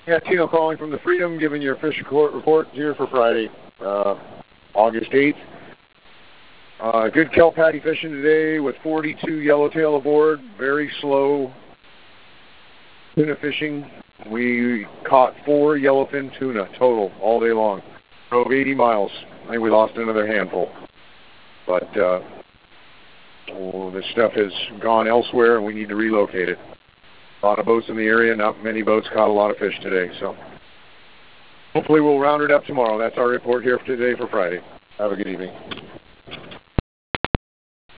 Yeah, Tino calling from the Freedom, giving your fish report here for Friday, August 8th. Good kelp patty fishing today with 42 yellowtail aboard. Very slow tuna fishing. We caught 4 yellowfin tuna total all day long. Drove 80 miles. I think we lost another handful. But this stuff has gone elsewhere and we need to relocate it. A lot of boats in the area, not many boats caught a lot of fish today. So hopefully we'll round it up tomorrow. That's our report here today for Friday. Have a good evening.